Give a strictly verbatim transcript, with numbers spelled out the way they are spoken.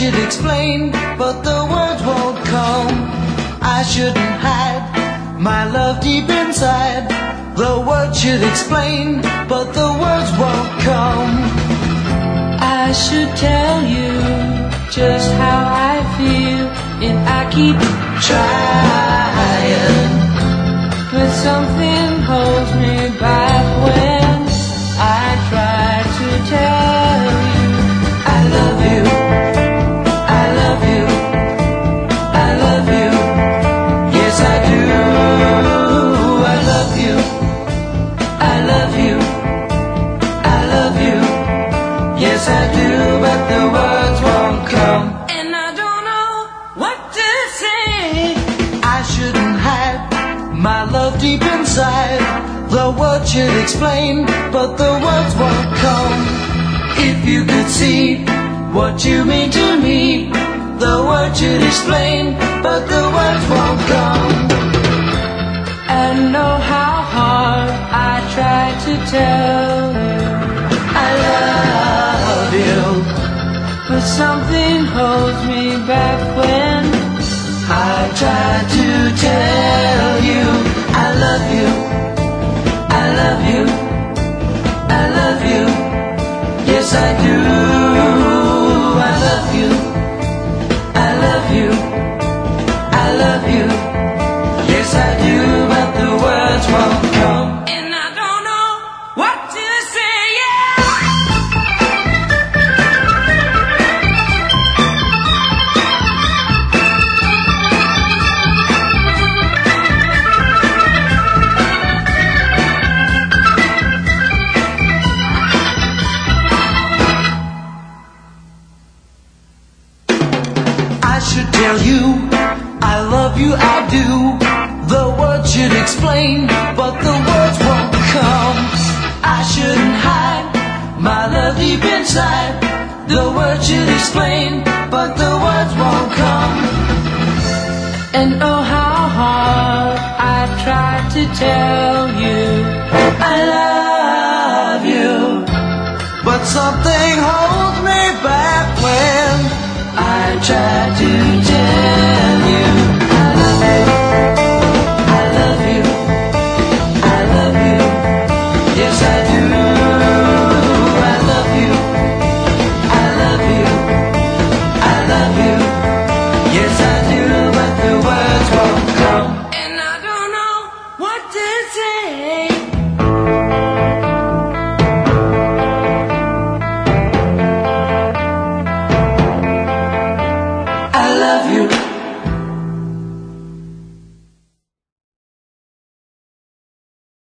should explain, but the words won't come. I shouldn't hide my love deep inside. The words should explain, but the words won't come. I should tell you just how I feel, and I keep trying, but something holds me back when I try to tell you I love you, I love you, I love you. Yes, I do. I love you, I love you, I love you. Yes, I do, but the words won't come. And I don't know what to say. I shouldn't hide my love deep inside. The words should explain, but the words won't come. If you could see what you mean to me, the words should explain, but the words won't come. I know how hard I try to tell you I love you, but something holds me back when I try to tell you I love you, I love you, I love you. Yes, I do. I love you, I love you, I love you. Yes, I do, but the words won't come. and I don't know what to say. Yeah. I should tell you I love you, I do. The words should explain, but the words won't come. I shouldn't hide my love deep inside. The words should explain, but the words won't come. And oh, how hard I try to tell you I love you, but something holds me back when I try to tell you I love you, I love you, I love you. Yes, I do. I love you, I love you, I love you. Yes, I do, but the words won't come. and I don't know what to say.